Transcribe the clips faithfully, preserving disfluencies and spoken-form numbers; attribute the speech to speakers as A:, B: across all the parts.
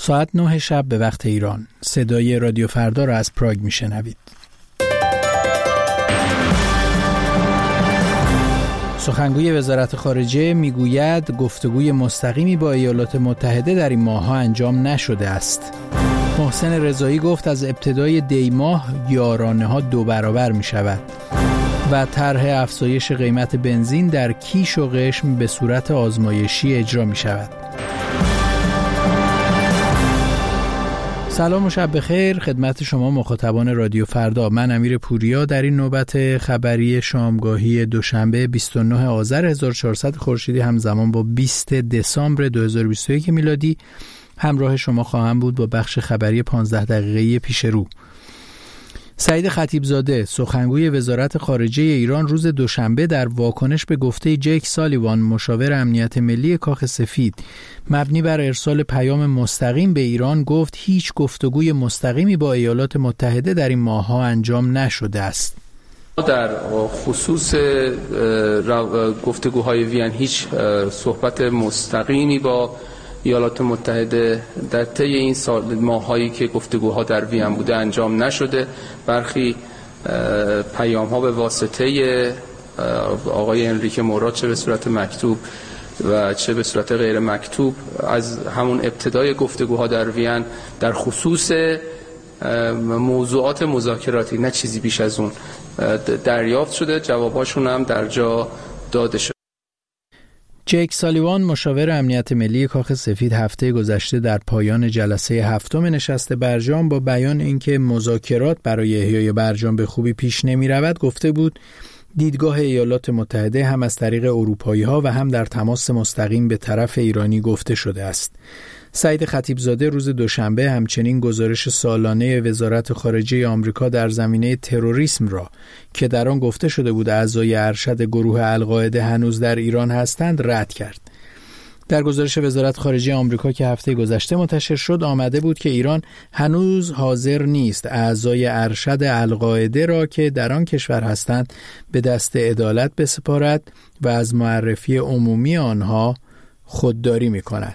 A: ساعت نه شب به وقت ایران. صدای رادیو فردا را از پراگ میشنوید. سخنگوی وزارت خارجه میگوید گفتگوی مستقیمی با ایالات متحده در این ماه‌ها انجام نشده است. محسن رضایی گفت از ابتدای دی ماه یارانه ها دو برابر می شود و طرح افزایش قیمت بنزین در کیش و قشم به صورت آزمایشی اجرا می شود. سلام و شب بخیر خدمت شما مخاطبان رادیو فردا. من امیر پوریا در این نوبت خبری شامگاهی دوشنبه بیست و نه آذر هزار و چهارصد خورشیدی همزمان با بیست دسامبر دو هزار و بیست و یک میلادی همراه شما خواهم بود با بخش خبری پانزده دقیقه‌ای پیش رو. سعید خطیبزاده سخنگوی وزارت خارجه ایران روز دوشنبه در واکنش به گفته جیک سالیوان مشاور امنیت ملی کاخ سفید مبنی بر ارسال پیام مستقیم به ایران گفت هیچ گفتگوی مستقیمی با ایالات متحده در این ماه‌ها انجام نشده است.
B: در خصوص گفتگوهای وین هیچ صحبت مستقیمی با ایالات متحده در طی این سال ماهایی که گفتگوها در وین بوده انجام نشده. برخی پیام ها به واسطه آقای انریکه مورا چه به صورت مکتوب و چه به صورت غیر مکتوب از همون ابتدای گفتگوها در وین در خصوص موضوعات مذاکراتی نه چیزی بیش از اون دریافت شده. جواباشون هم در جا داده شده.
A: جیک سالیوان مشاور امنیت ملی کاخ سفید هفته گذشته در پایان جلسه هفتم نشست برجام با بیان اینکه مذاکرات برای احیای برجام به خوبی پیش نمی رود گفته بود دیدگاه ایالات متحده هم از طریق اروپایی ها و هم در تماس مستقیم به طرف ایرانی گفته شده است. سعید خطیبزاده روز دوشنبه همچنین گزارش سالانه وزارت خارجه آمریکا در زمینه تروریسم را که در آن گفته شده بود اعضای ارشد گروه القاعده هنوز در ایران هستند رد کرد. در گزارش وزارت خارجه آمریکا که هفته گذشته منتشر شد آمده بود که ایران هنوز حاضر نیست اعضای ارشد القاعده را که در آن کشور هستند به دست عدالت بسپارد و از معرفی عمومی آنها خودداری می‌کند.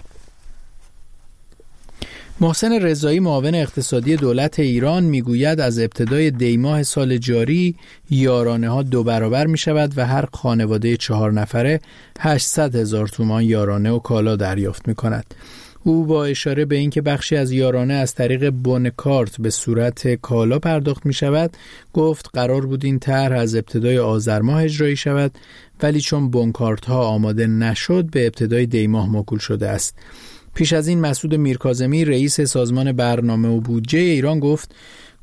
A: محسن رضایی معاون اقتصادی دولت ایران میگوید از ابتدای دی ماه سال جاری یارانه ها دو برابر می شود و هر خانواده چهار نفره هشتصد هزار تومان یارانه و کالا دریافت می کند. او با اشاره به اینکه بخشی از یارانه از طریق بون کارت به صورت کالا پرداخت می شود گفت قرار بود این طرح از ابتدای آذر ماه اجرایی شود ولی چون بون کارت ها آماده نشد به ابتدای دی ماه موکول شده است. پیش از این مسعود میرکاظمی رئیس سازمان برنامه و بودجه ایران گفت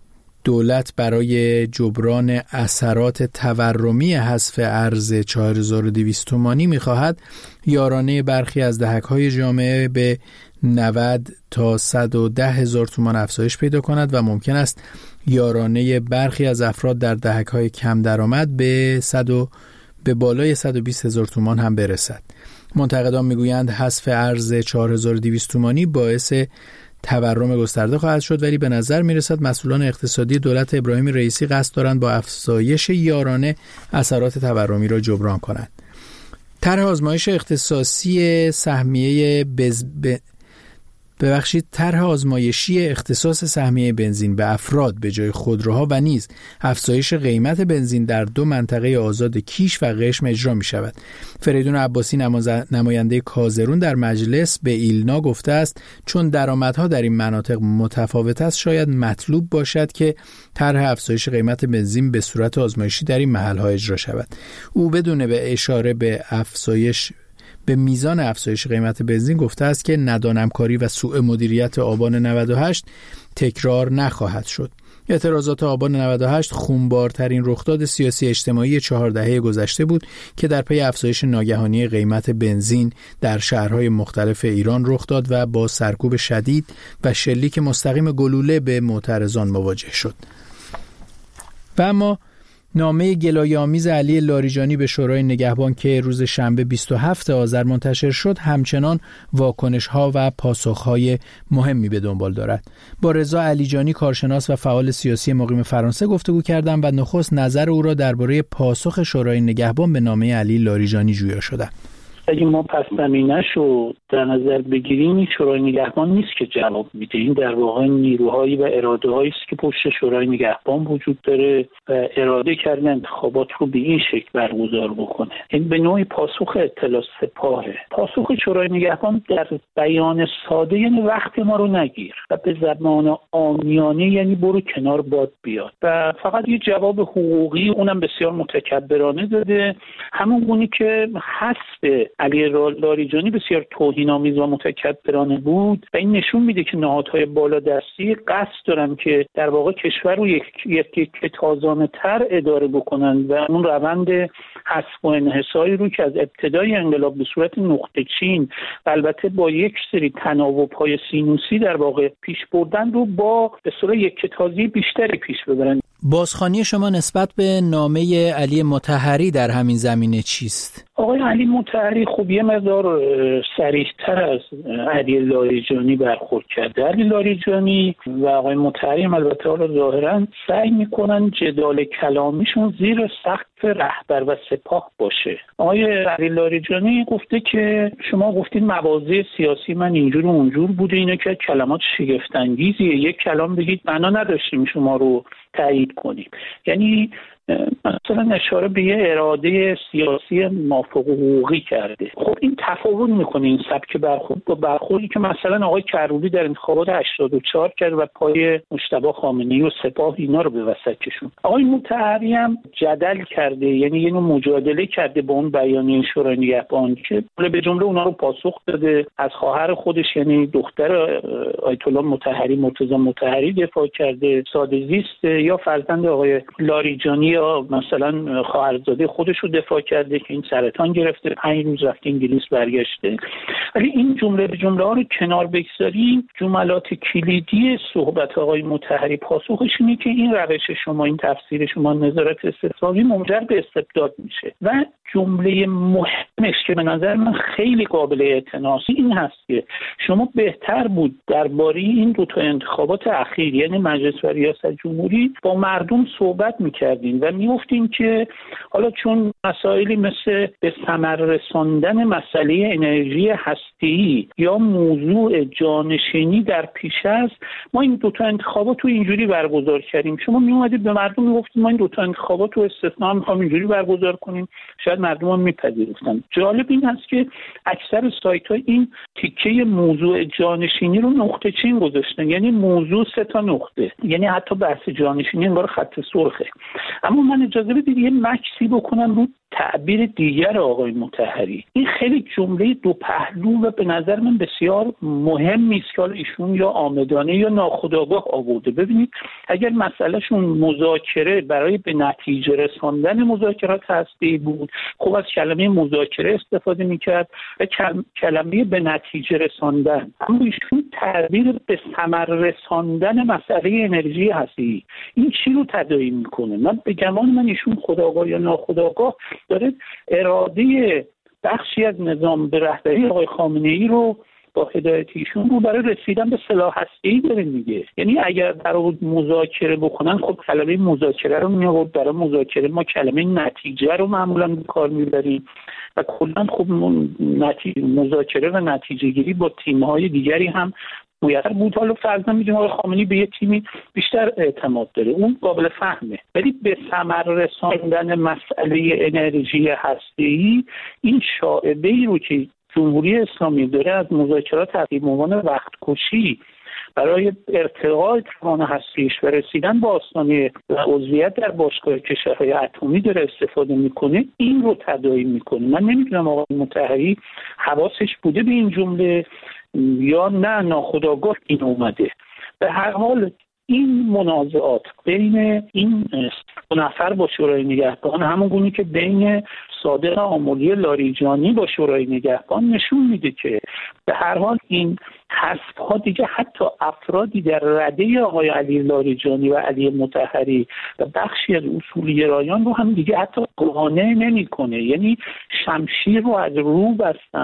A: دولت برای جبران اثرات تورمی حذف ارز چهار هزار و دویست تومانی می‌خواهد یارانه برخی از دهک‌های جامعه به نود تا صد و ده هزار تومان افزایش پیدا کند و ممکن است یارانه برخی از افراد در دهک‌های کم درآمد به صد و به بالای صد و بیست هزار تومان هم برسد. منتقدان میگویند حذف ارز چهار هزار و دویست تومانی باعث تورم گسترده خواهد شد ولی به نظر میرسد مسئولان اقتصادی دولت ابراهیم رئیسی قصد دارند با افزایش یارانه اثرات تورمی را جبران کنند. طرح آزمایش اختصاصی سهمیه بز... ب... ببخشید طرح آزمایشی اختصاص سهمیه بنزین به افراد به جای خودروها و نیز افزایش قیمت بنزین در دو منطقه آزاد کیش و قشم اجرا می شود. فریدون عباسی نماینده کازرون در مجلس به ایلنا گفته است چون درآمدها در این مناطق متفاوت است شاید مطلوب باشد که طرح افزایش قیمت بنزین به صورت آزمایشی در این محل‌ها اجرا شود. او بدون به اشاره به افزایش به میزان افزایش قیمت بنزین گفته است که ندانمکاری و سوء مدیریت آبان نود و هشت تکرار نخواهد شد. اعتراضات آبان نود و هشت خونبارترین رخداد سیاسی اجتماعی چهار دهه گذشته بود که در پی افزایش ناگهانی قیمت بنزین در شهرهای مختلف ایران رخ داد و با سرکوب شدید و شلیک مستقیم گلوله به معترضان مواجه شد. و اما نامه گلایه‌آمیز علی لاریجانی به شورای نگهبان که روز شنبه بیست و هفتم آذر منتشر شد همچنان واکنش‌ها و پاسخ‌های مهمی به دنبال دارد. با رضا علیجانی کارشناس و فعال سیاسی مقیم فرانسه گفتگو کردم و نخست نظر او را درباره پاسخ شورای نگهبان به نامه علی لاریجانی جویا شدم.
C: اگه ما پس زمینه‌شو در نظر بگیریم، این شورای نگهبان نیست که جواب میده. این در واقع نیروهایی و اراده‌هایی است که پشت شورای نگهبان وجود داره و اراده کردن انتخابات رو به این شکل برگزار بکنه. این به نوعی پاسخ اطلاع سپاهه. پاسخ شورای نگهبان در بیان ساده یعنی وقت ما رو نگیر و به زبان عامیانه یعنی برو کنار باد بیاد و فقط یه جواب حقوقی، اونم بسیار متکبرانه داده، همون گونی که حسب علی لاریجانی بسیار توهین‌آمیز و متکبرانه بود و این نشون میده که نهادهای بالادستی قصد دارن که در واقع کشور رو یک یک, یک تازانه تر اداره بکنن و اون روند حسب و انحصاری رو که از ابتدای انقلاب به صورت نقطه چین و البته با یک سری تناوب‌های سینوسی در واقع پیش بردن رو با به صورت یک تازی بیشتری پیش ببرن.
A: بازخوانی شما نسبت به نامه علی مطهری در همین زمینه چیست؟
C: آقای علی مطهری خب یه مقدار صریح‌تر از علی لاریجانی برخورد کرده. علی لاریجانی و آقای مطهری البته حالا ظاهراً سعی میکنن جدال کلامیشون زیر سقف رهبر و سپاه باشه. آقای علی لاریجانی گفته که شما گفتید مواضع سیاسی من اینجور و اونجور بوده، اینه که کلمات شگفت‌انگیزیه، یک کلام بگید معنا نداشتیم شما رو تایید کنیم. یعنی مثلا اشاره به یه اراده سیاسی موافق حقوقی کرده. خب این تفاوت میکنه این سبک برخورد با برخوردی که مثلا آقای کروبی در انتخابات هشتاد و چهار کرد و پای مجتبی خامنه‌ای و سپاه اینا رو به وسط کشوند. آقای مطهری هم جدل کرده، یعنی یه نوع مجادله کرده با اون بیانیه شورای نگهبان که به جمله اونا رو پاسخ داده. از خواهر خودش یعنی دختر آیت الله مطهری، مرتضی مطهری دفاع کرده، ساده زیست یا فرزند آقای لاریجانی یا مثلا خواهرزاده خودش رو دفاع کرده که این سرطان گرفته، پنج روز رفته انگلیس برگشته. ولی این جمله به جمله ها رو کنار بگذاریم، جملات کلیدی صحبت آقای مطهری پاسخش اینه که این روش شما، این تفسیر شما نظارت استثنایی منجر به استبداد میشه و جمله مهمش که به نظر من خیلی قابل اعتناست این هست که شما بهتر بود درباره این دو تا انتخابات اخیر یعنی مجلس و ریاست جمهوری با مردم صحبت میکردین و میگفتین که حالا چون مسائلی مثل به ثمر رساندن مسئله انرژی هسته‌ای یا موضوع جانشینی در پیش است، ما این دو تا انتخابات رو اینجوری برگزار کردیم. شما میومدید به مردم میگفتید ما این دو تا انتخابات رو استثنا می‌خوام اینجوری برگزار کنیم، شاید مردم هم میپذیرفتن. جالب این است که اکثر سایت‌ها این تیکه موضوع جانشینی رو نقطه چین گذاشتن، یعنی موضوع سه تا نقطه، یعنی حتی بحث جانشینی انگار خط سرخه. اما من اجازه بدید یه مکسی بکنم رو تعبیر دیگر آقای مطهری. این خیلی جمله دو پهلو و به نظر من بسیار مهمی است که ایشون یا عامدانه یا ناخودآگاه آورده. ببینید اگر مسئلهشون مذاکره برای به نتیجه رساندن مذاکرات هسته‌ای بود، خب از کلمه مذاکره استفاده میکرد و کلمه به نتیجه رساندن. اما ایشون تعبیر به ثمر رساندن مسئله انرژی هسته‌ای این چی رو تداعی میکنه؟ من به گمان من ایشون خودآگاه یا ناخودآگاه داره اراده بخشی از نظام به رهبری آقای خامنه‌ای رو با هدایت ایشون رو برای رسیدن به سلاح هسته‌ای داره میگه. یعنی اگر برای مذاکره بکنن خب کلمه مذاکره رو میآورد، برای مذاکره ما کلمه نتیجه رو معمولا به کار میبریم و کلا خب نتیجه مذاکره و نتیجه گیری با تیم‌های دیگری هم می‌یار بود. حالا فرضاً می‌دونیم آقای خامنه‌ای به یه تیمی بیشتر اعتماد داره، اون قابل فهمه، ولی به ثمر رساندن مسئله انرژی هسته‌ای این شائبه‌ای رو که جمهوری اسلامی داره از مذاکرات تقریبا عنوان وقت کشی برای ارتقاء توان هسته‌ایش و رسیدن به آستانه عضویت در باشگاه کشورهای اتمی داره استفاده میکنه، این رو تداعی میکنه. من نمیدونم آقای مطهری حواسش بوده به این جمله یا نه ناخودآگاه این اومده. به هر حال این منازعات بین این دو نفر با شورای نگهبان، همون گونی که بین صادق آملی لاریجانی با شورای نگهبان، نشون میده که به هر حال این حذف ها دیگه حتی افرادی در رده آقای علی لاریجانی و علی مطهری و بخشی از اصولگرایان رو هم دیگه حتی قانع نمیکنه. یعنی شمشیر رو از رو بستن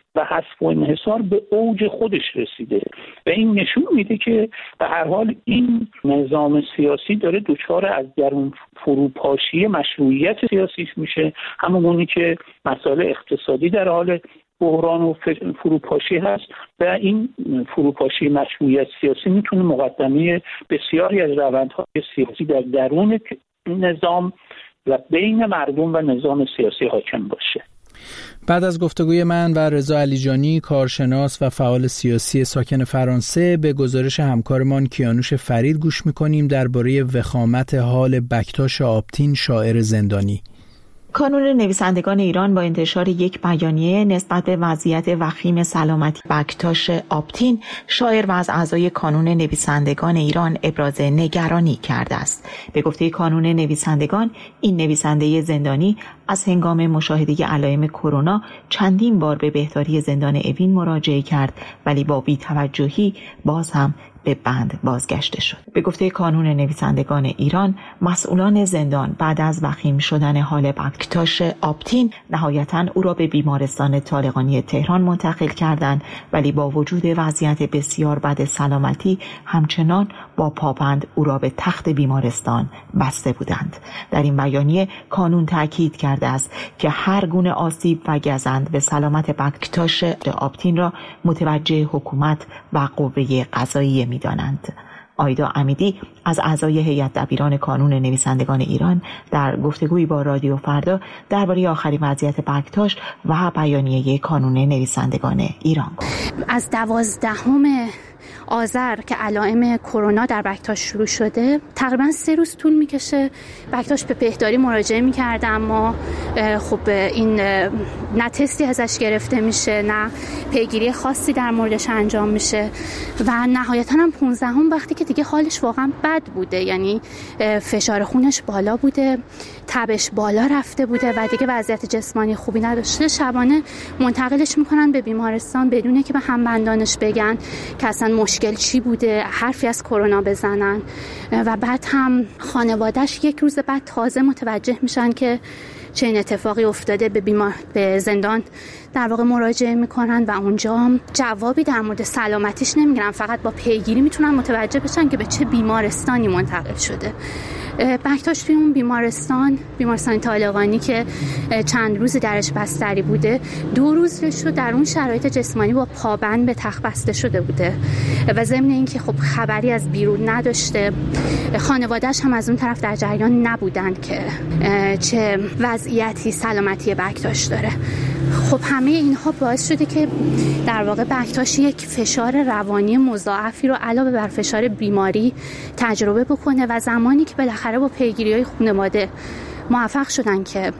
C: و حذف و انحصار به اوج خودش رسیده و این نشون میده که به هر حال این نظام سیاسی داره دچار از درون فروپاشی مشروعیت سیاسیش میشه، همونی که مسائل اقتصادی در حال بحران و فروپاشی هست و این فروپاشی مشروعیت سیاسی میتونه مقدمه بسیاری از روندهای سیاسی در درون نظام و بین مردم و نظام سیاسی حاکم باشه.
A: بعد از گفتگوی من و رضا علیجانی، کارشناس و فعال سیاسی ساکن فرانسه، به گزارش همکارمان کیانوش فرید گوش میکنیم درباره وخامت حال بکتاش آبتین، شاعر زندانی.
D: کانون نویسندگان ایران با انتشار یک بیانیه نسبت به وضعیت وخیم سلامتی بکتاش آبتین، شاعر و از اعضای کانون نویسندگان ایران ابراز نگرانی کرده است. به گفته کانون نویسندگان، این نویسنده زندانی از هنگام مشاهده علائم کرونا چندین بار به بهداری زندان اوین مراجعه کرد، ولی با بی‌توجهی باز هم به بند بازگشته شد. به گفته کانون نویسندگان ایران، مسئولان زندان بعد از وخیم شدن حال بکتاش آبتین نهایتاً او را به بیمارستان طالقانی تهران منتقل کردند، ولی با وجود وضعیت بسیار بد سلامتی همچنان با پابند او را به تخت بیمارستان بسته بودند. در این بیانیه کانون تاکید کرده است که هر گونه آسیب و گزند به سلامت بکتاش آبتین را متوجه حکومت و قوه قضاییه می‌دانند. آیدا امیدی از اعضای هیئت دبیران کانون نویسندگان ایران در گفتگویی با رادیو فردا درباره آخرین وضعیت بکتاش و بیانیه کانون نویسندگان ایران گفت.
E: از دوازدهم آذر که علائم کرونا در بکتاش شروع شده، تقریبا سه روز طول میکشه بکتاش به بهداری مراجعه میکرده، اما خب این نه تستی ازش گرفته میشه، نه پیگیری خاصی در موردش انجام میشه و نهایتا هم پانزدهم وقتی که دیگه حالش واقعا بد بوده، یعنی فشار خونش بالا بوده، تبش بالا رفته بوده و دیگه وضعیت جسمانی خوبی نداشته، شبانه منتقلش میکنن به بیمارستان بدون که به همبندانش بگن که اصلا مشکل چی بوده، حرفی از کرونا بزنن و بعد هم خانواده‌اش یک روز بعد تازه متوجه میشن که چه این اتفاقی افتاده، به بیمار به زندان در واقع مراجعه میکنن و اونجا جوابی در مورد سلامتیش نمیگیرن، فقط با پیگیری میتونن متوجه بشن که به چه بیمارستانی منتقل شده. بکتاش توی اون بیمارستان بیمارستان طالقانی که چند روز درش بستری بوده، دو روز رو در اون شرایط جسمانی با پابند به تخت بسته شده بوده و ضمن اینکه خب خبری از بیرون نداشته، خانواده‌اش هم از اون طرف در جریان نبودن که چه وضعیتی سلامتی بکتاش داره. خب همه اینها باعث شده که در واقع بکتاش یک فشار روانی مضاعفی رو علاوه بر فشار بیماری تجربه بکنه و زمانی که بالاخره با پیگیری‌های خانواده موفق شدن که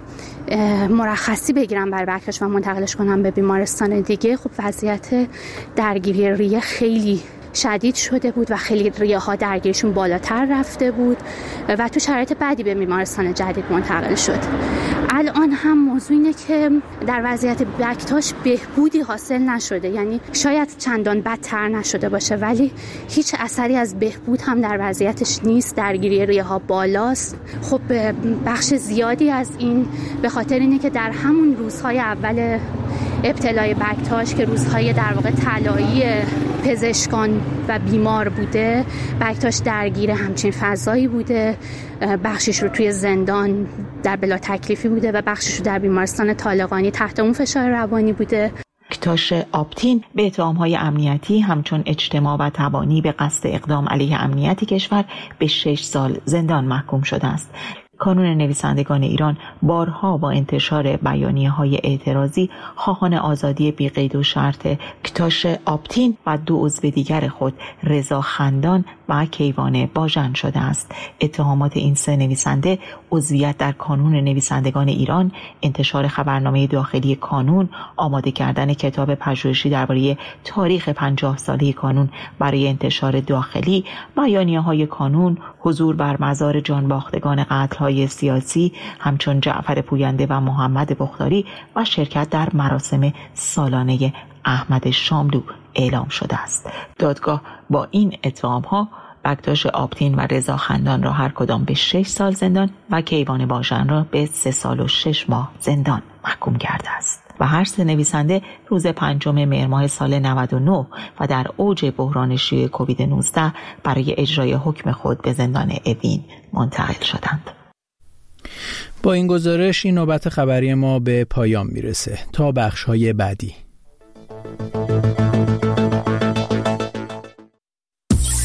E: مرخصی بگیرن برای بکتاش و منتقلش کنن به بیمارستان دیگه، خب وضعیت درگیری ریه خیلی شدید شده بود و خیلی ریه ها درگیریشون بالاتر رفته بود و تو شرایط بعدی به بیمارستان جدید منتقل شد. الان هم موضوع اینه که در وضعیت بکتاش بهبودی حاصل نشده، یعنی شاید چندان بدتر نشده باشه ولی هیچ اثری از بهبود هم در وضعیتش نیست، درگیری ریه ها بالاست. خب بخش زیادی از این به خاطر اینه که در همون روزهای اول ابتلای بکتاش که روزهای در واقع طلایی پزشکان و بیمار بوده، بکتاش درگیر همچین فضایی بوده، بخشش رو توی زندان در بلا تکلیفی بوده و بخشش رو در بیمارستان طالقانی تحت اون فشار روانی بوده.
D: بکتاش آبتین به اتهام‌های امنیتی همچون اجتماع و تبانی به قصد اقدام علیه امنیت کشور به شش سال زندان محکوم شده است. کانون نویسندگان ایران بارها با انتشار بیانیه‌های اعتراضی خواهان آزادی بی قید و شرط بکتاش آبتین و دو عضو دیگر خود، رضا خندان و کیوان باژن شده است. اتهامات این سه نویسنده عضویت در کانون نویسندگان ایران، انتشار خبرنامه داخلی کانون، آماده کردن کتاب پژوهشی درباره تاریخ پنجاه ساله کانون برای انتشار داخلی، بیانیه‌های کانون، حضور بر مزار جانباختگان قتل‌های سیاسی همچون جعفر پوینده و محمد بختاری و شرکت در مراسم سالانه احمد شاملو اعلام شده است. دادگاه با این اتهام‌ها بکتاش آبتین و رضا خندان را هر کدام به شش سال زندان و کیوان باژن را به سه سال و شش ماه زندان محکوم کرده است. و هر سه نویسنده روز پنجم مهر ماه سال نود و نه و در اوج بحران شیوع کووید نوزده برای اجرای حکم خود به زندان اوین منتقل شدند.
A: با این گزارش این نوبت خبری ما به پایان میرسه. تا بخش‌های بعدی.